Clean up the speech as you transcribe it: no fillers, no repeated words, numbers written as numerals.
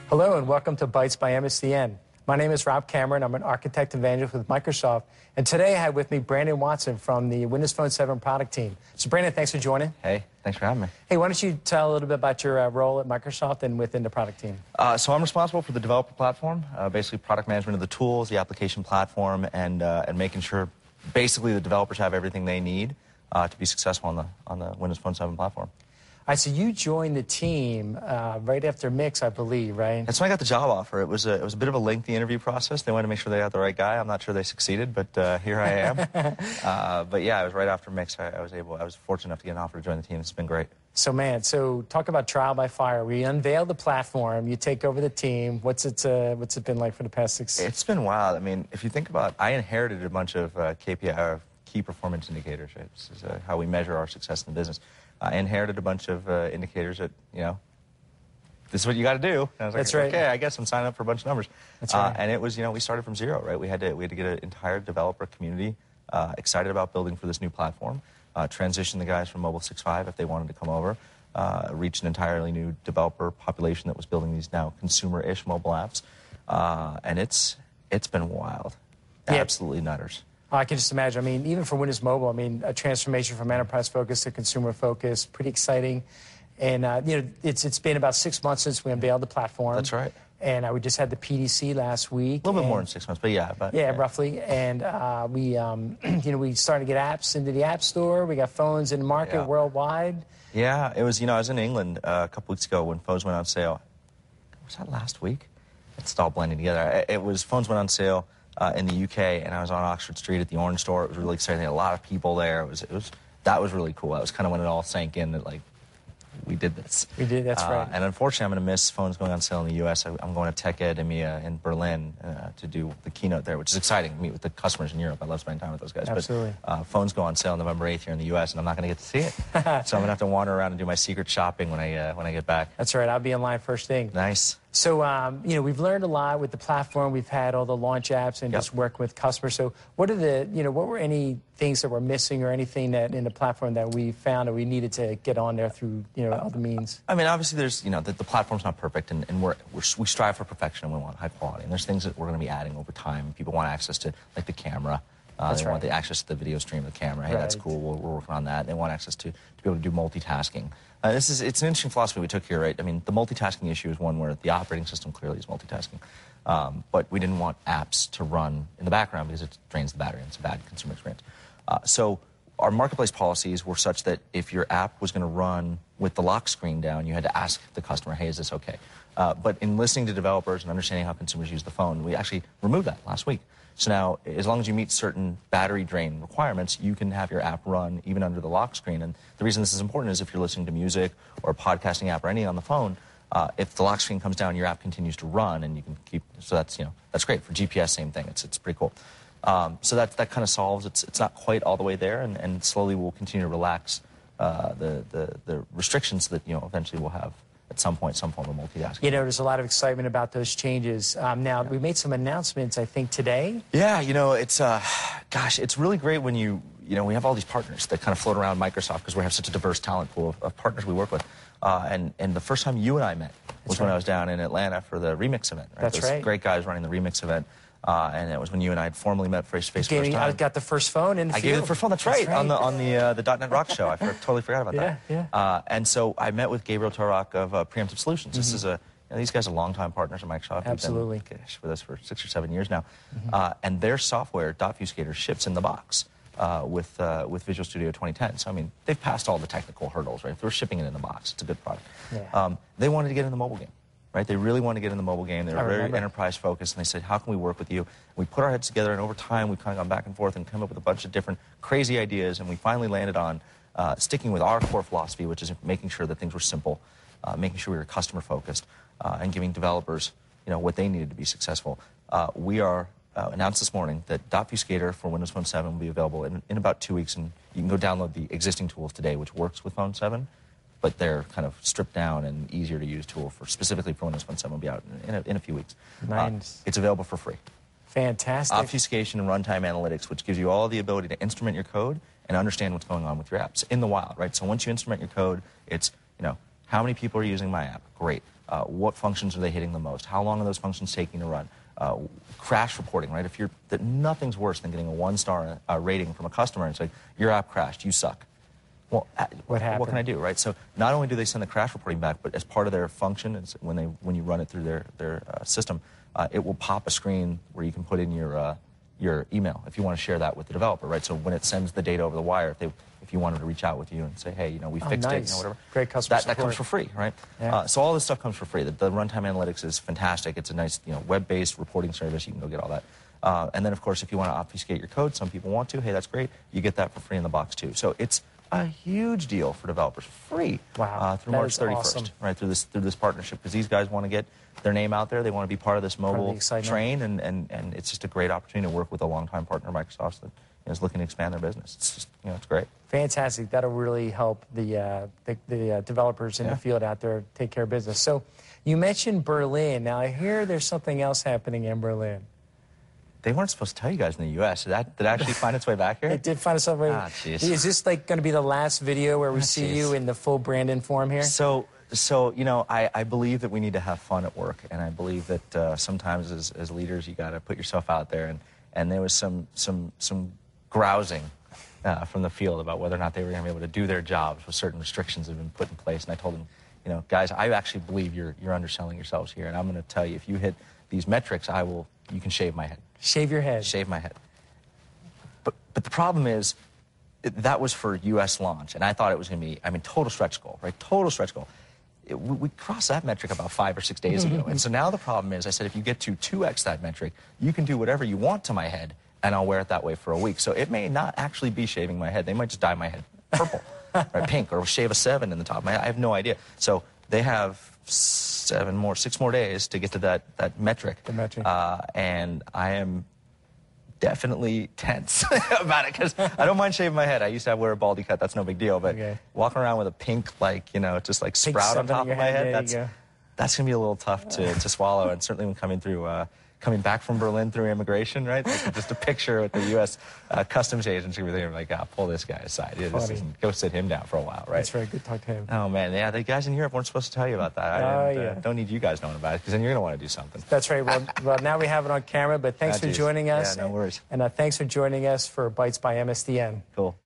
Hello and welcome to Bytes by MSDN. My name is Rob Cameron. I'm an architect evangelist with Microsoft. And today I have with me Brandon Watson from the Windows Phone 7 product team. So Brandon, thanks for joining. Hey, thanks for having me. Hey, why don't you tell a little bit about your role at Microsoft and within the product team? So I'm responsible for the developer platform, basically product management of the tools, the application platform, and making sure basically the developers have everything they need to be successful on the Windows Phone 7 platform. All right, so you joined the team right after Mix, I believe, right? That's when I got the job offer. It was a bit of a lengthy interview process. They wanted to make sure they got the right guy. I'm not sure they succeeded, but here I am. But yeah, it was right after Mix. I was fortunate enough to get an offer to join the team. It's been great. So talk about trial by fire. We unveiled the platform. You take over the team. What's it been like for the past 6? It's been wild. I mean, if you think about, I inherited a bunch of KPI, key performance indicators. Right? This is how we measure our success in the business. I inherited a bunch of indicators that, this is what you got to do. And I was like, That's right. Okay, I guess I'm signing up for a bunch of numbers. That's right. And it was, we started from zero, right? We had to get an entire developer community excited about building for this new platform, transition the guys from Mobile 6.5 if they wanted to come over, reach an entirely new developer population that was building these now consumer-ish mobile apps. And it's been wild. Yeah. Absolutely nutters. I can just imagine. I mean, even for Windows Mobile, I mean, a transformation from enterprise focus to consumer focus, pretty exciting. And, it's been about 6 months since we unveiled the platform. That's right. And we just had the PDC last week. A little bit more than 6 months, but yeah. Yeah, roughly. And we started to get apps into the App Store. We got phones in the market worldwide. Yeah, it was, I was in England a couple weeks ago when phones went on sale. Was that last week? It's all blending together. Phones went on sale in the UK, and I was on Oxford Street at the Orange Store. It was really exciting. They had a lot of people there. That was really cool. That was kind of when it all sank in that, we did this. We did, that's right. And unfortunately, I'm going to miss phones going on sale in the U.S. I'm going to Tech Ed EMEA in Berlin to do the keynote there, which is exciting, meet with the customers in Europe. I love spending time with those guys. Absolutely. But phones go on sale November 8th here in the U.S., and I'm not going to get to see it. So I'm going to have to wander around and do my secret shopping when I get back. That's right. I'll be in line first thing. Nice. So, we've learned a lot with the platform. We've had all the launch apps and just working with customers. So what were any things that were missing or anything that in the platform that we found that we needed to get on there through, other means? I mean, obviously there's, the platform's not perfect, and we strive for perfection and we want high quality. And there's things that we're going to be adding over time. People want access to, like, the camera. They want the access to the video stream of the camera. Hey, that's cool. We're working on that. They want access to be able to do multitasking. It's an interesting philosophy we took here, right? I mean, the multitasking issue is one where the operating system clearly is multitasking. But we didn't want apps to run in the background because it drains the battery and it's a bad consumer experience. So our marketplace policies were such that if your app was going to run with the lock screen down, you had to ask the customer, hey, is this okay? But in listening to developers and understanding how consumers use the phone, we actually removed that last week. So now, as long as you meet certain battery drain requirements, you can have your app run even under the lock screen. And the reason this is important is if you're listening to music or a podcasting app or anything on the phone, if the lock screen comes down, your app continues to run, and you can keep. So that's great. For GPS, same thing. It's pretty cool. So that kind of solves. It's not quite all the way there, and slowly we'll continue to relax the restrictions that eventually we'll have. At some point, some form of multitasking. There's a lot of excitement about those changes. Now, we made some announcements, I think, today. Yeah, it's really great when we have all these partners that kind of float around Microsoft because we have such a diverse talent pool of partners we work with. And the first time you and I met was when I was down in Atlanta for the Remix event. Right? That's right. Great guys running the Remix event. And it was when you and I had formally met face-to-face first time. I got the first phone in the field. I gave you the first phone, that's right. On the .NET Rock show. I totally forgot about that. Yeah. And so I met with Gabriel Torok of Preemptive Solutions. This is these guys are longtime partners of Microsoft. Absolutely. They've been with us for 6 or 7 years now. And their software, .Fuscator, ships in the box with Visual Studio 2010. So, I mean, they've passed all the technical hurdles, right? If they're shipping it in the box, it's a good product. Yeah. They wanted to get in the mobile game. Right? They really wanted to get in the mobile game. They were very enterprise focused, and they said, how can we work with you? We put our heads together, and over time, we've kind of gone back and forth and come up with a bunch of different crazy ideas, and we finally landed on sticking with our core philosophy, which is making sure that things were simple, making sure we were customer focused, and giving developers what they needed to be successful. We are announced this morning that .Fuscator for Windows Phone 7 will be available in about 2 weeks, and you can go download the existing tools today, which works with Phone 7. But they're kind of stripped down and easier to use tool specifically for Windows Phone 7 will be out in a few weeks. Nice. It's available for free. Fantastic. Obfuscation and runtime analytics, which gives you all the ability to instrument your code and understand what's going on with your apps in the wild, right? So once you instrument your code, it's, how many people are using my app? Great. what functions are they hitting the most? How long are those functions taking to run? Crash reporting, right? That nothing's worse than getting a 1-star rating from a customer and say, your app crashed, you suck. Well, what can I do, right? So not only do they send the crash reporting back, but as part of their function, when you run it through their system, it will pop a screen where you can put in your email if you want to share that with the developer, right? So when it sends the data over the wire, if you wanted to reach out with you and say, hey, we fixed it, whatever. Great customer support. That comes for free, right? Yeah. So all this stuff comes for free. The runtime analytics is fantastic. It's a nice, web-based reporting service. You can go get all that. And then, of course, if you want to obfuscate your code, some people want to. Hey, that's great. You get that for free in the box too. So it's a huge deal for developers, free. Wow. Through March 31st, awesome. right? Through this partnership, because these guys want to get their name out there. They want to be part of this mobile train, and it's just a great opportunity to work with a longtime partner, Microsoft, that is looking to expand their business. It's just, it's great. Fantastic. That'll really help the developers in the field out there take care of business. So you mentioned Berlin. Now I hear there's something else happening in Berlin. They weren't supposed to tell you guys in the U.S. Did it actually find its way back here? It did find its way. Ah, jeez. Is this going to be the last video where we see you in the full Brandon form here? So I believe that we need to have fun at work, and I believe that sometimes as leaders you got to put yourself out there, and there was some grousing from the field about whether or not they were going to be able to do their jobs with certain restrictions that have been put in place. And I told them, guys, I actually believe you're underselling yourselves here, and I'm going to tell you, if you hit these metrics, you can shave my head. Shave your head. Shave my head. But the problem is, that was for U.S. launch, and I thought it was going to be, total stretch goal, right? Total stretch goal. We crossed that metric about 5 or 6 days ago, and so now the problem is, I said, if you get to 2x that metric, you can do whatever you want to my head, and I'll wear it that way for a week. So it may not actually be shaving my head. They might just dye my head purple, right, pink, or shave a 7 in the top of my head. I have no idea. So they have 6 more days to get to that metric. The metric. And I am definitely tense about it, because I don't mind shaving my head. I used to wear a baldy cut. That's no big deal. But walking around with a pink, just like sprout on top of my head, that's going to be a little tough to swallow. And certainly when coming back from Berlin through immigration, right? Like just a picture with the U.S. Customs agency where they're like, pull this guy aside. Go sit him down for a while, right? That's very good. Talk to him. Oh, man. Yeah, the guys in Europe weren't supposed to tell you about that. I don't need you guys knowing about it, because then you're going to want to do something. That's right. Well, now we have it on camera, but thanks for joining us. Yeah, no worries. And thanks for joining us for Bytes by MSDN. Cool.